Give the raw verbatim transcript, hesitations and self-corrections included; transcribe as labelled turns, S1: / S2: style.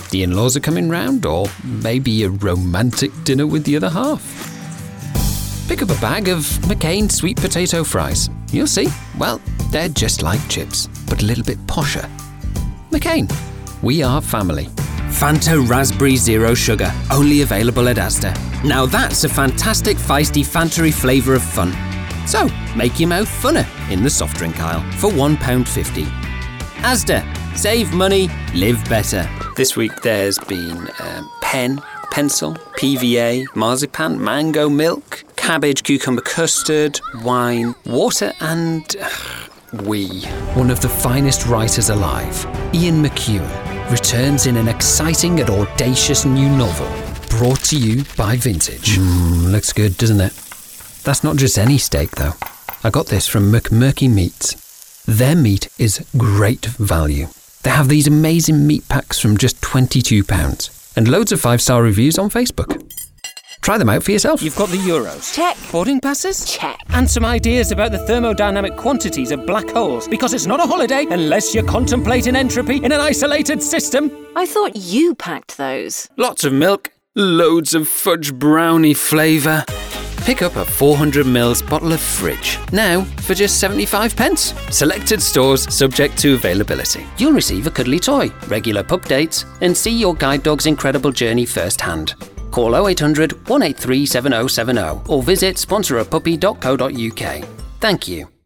S1: The in-laws are coming round, or maybe a romantic dinner with the other half. Pick up a bag of McCain sweet potato fries. You'll see, well, they're just like chips, but a little bit posher. McCain, we are family.
S2: Fanta Raspberry Zero Sugar, only available at Asda. Now that's a fantastic feisty Fanta-y flavour of fun. So, make your mouth funner in the soft drink aisle for one pound fifty. Asda, save money, live better.
S1: This week there's been um, pen, pencil, P V A, marzipan, mango milk, cabbage, cucumber custard, wine, water and uh, we. One of the finest writers alive, Ian McEwan, returns in an exciting and audacious new novel, brought to you by Vintage. Mmm, looks good, doesn't it? That's not just any steak, though. I got this from McMurky Meats. Their meat is great value. They have these amazing meat packs from just twenty-two pounds, and loads of five-star reviews on Facebook. Try them out for yourself.
S2: You've got the Euros.
S3: Check.
S2: Boarding passes?
S3: Check.
S2: And some ideas about the thermodynamic quantities of black holes, because it's not a holiday unless you're contemplating entropy in an isolated system.
S3: I thought you packed those.
S1: Lots of milk, loads of fudge brownie flavour. Pick up a four hundred milliliter bottle of Fridge, now for just seventy-five pence. Selected stores subject to availability. You'll receive a cuddly toy, regular pup dates, and see your guide dog's incredible journey firsthand. Call oh eight hundred, one eight three, seven oh seven oh or visit sponsor a puppy dot co dot uk. Thank you.